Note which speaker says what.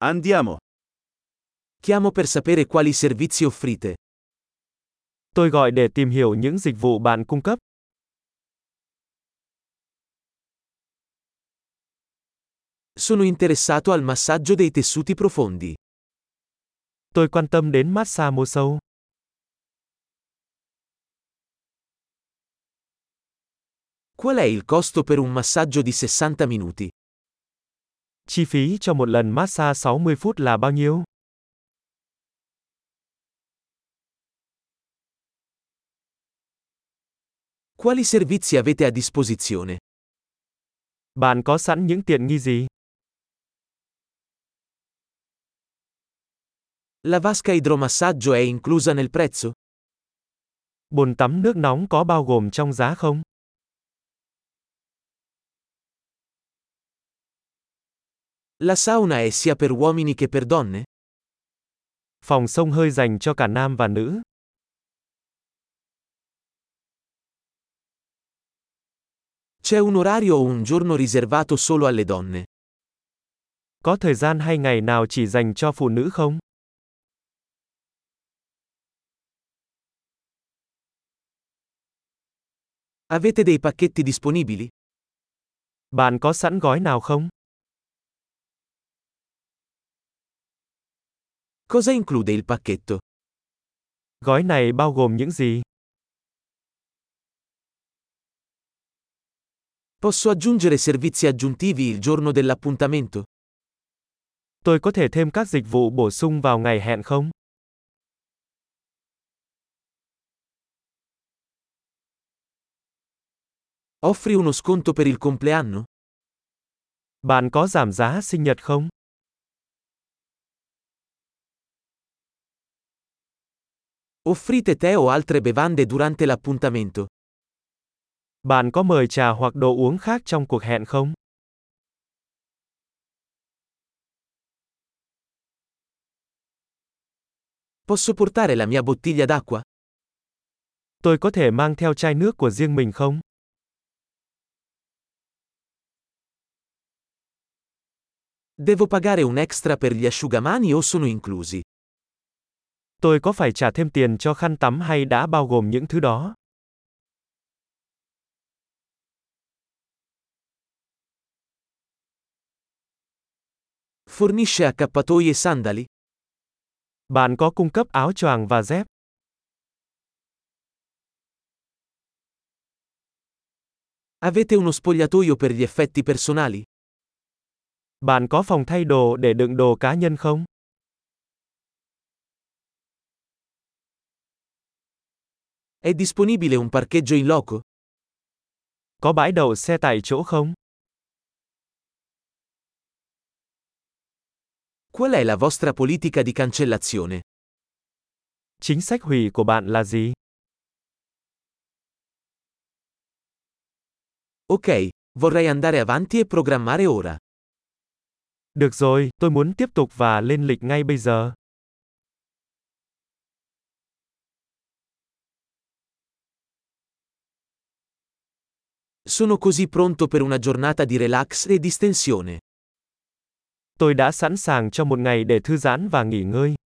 Speaker 1: Andiamo.
Speaker 2: Chiamo per sapere quali servizi offrite.
Speaker 3: Tôi gọi để tìm hiểu những dịch vụ bạn cung cấp.
Speaker 2: Sono interessato al massaggio dei tessuti profondi.
Speaker 3: Tôi quan tâm đến massage mô sâu.
Speaker 2: Qual è il costo per un massaggio di 60 minuti?
Speaker 3: Chi phí cho một lần massage 60 phút là bao nhiêu?
Speaker 2: Quali servizi avete a disposizione?
Speaker 3: Bạn có sẵn những tiện nghi gì?
Speaker 2: La vasca idromassaggio è inclusa nel prezzo?
Speaker 3: Bồn tắm nước nóng có bao gồm trong giá không?
Speaker 2: La sauna è sia per uomini che per donne?
Speaker 3: Phòng xông hơi dành cho cả nam và nữ.
Speaker 2: C'è un orario o un giorno riservato solo alle donne?
Speaker 3: Có thời gian hay ngày nào chỉ dành cho phụ nữ không?
Speaker 2: Avete dei pacchetti disponibili?
Speaker 3: Bạn có sẵn gói nào không?
Speaker 2: Cosa include il pacchetto?
Speaker 3: Gói này bao gồm những gì?
Speaker 2: Posso aggiungere servizi aggiuntivi il giorno dell'appuntamento?
Speaker 3: Tôi có thể thêm các dịch vụ bổ sung vào ngày hẹn không?
Speaker 2: Offri uno sconto per il compleanno?
Speaker 3: Bạn có giảm giá sinh nhật không?
Speaker 2: Offrite tè o altre bevande durante l'appuntamento?
Speaker 3: Bạn có mời trà hoặc đồ uống khác trong cuộc hẹn không?
Speaker 2: Posso portare la mia bottiglia d'acqua?
Speaker 3: Tôi có thể mang theo chai nước của riêng mình không?
Speaker 2: Devo pagare un extra per gli asciugamani o sono inclusi?
Speaker 3: Tôi có phải trả thêm tiền cho khăn tắm hay đã bao gồm những thứ đó?
Speaker 2: Fornisce accappatoi e sandali?
Speaker 3: Bạn có cung cấp áo choàng và dép?
Speaker 2: Avete uno spogliatoio per gli effetti personali?
Speaker 3: Bạn có phòng thay đồ để đựng đồ cá nhân không?
Speaker 2: È disponibile un parcheggio in loco?
Speaker 3: Có bãi đậu xe tại chỗ không?
Speaker 2: Qual è la vostra politica di cancellazione?
Speaker 3: Chính sách hủy của bạn là gì?
Speaker 2: Ok, vorrei andare avanti e programmare ora.
Speaker 3: Được rồi, tôi muốn tiếp tục và lên lịch ngay bây giờ.
Speaker 2: Sono così pronto per una giornata di relax e distensione.
Speaker 3: Tôi đã sẵn sàng cho một ngày để thư giãn và nghỉ ngơi.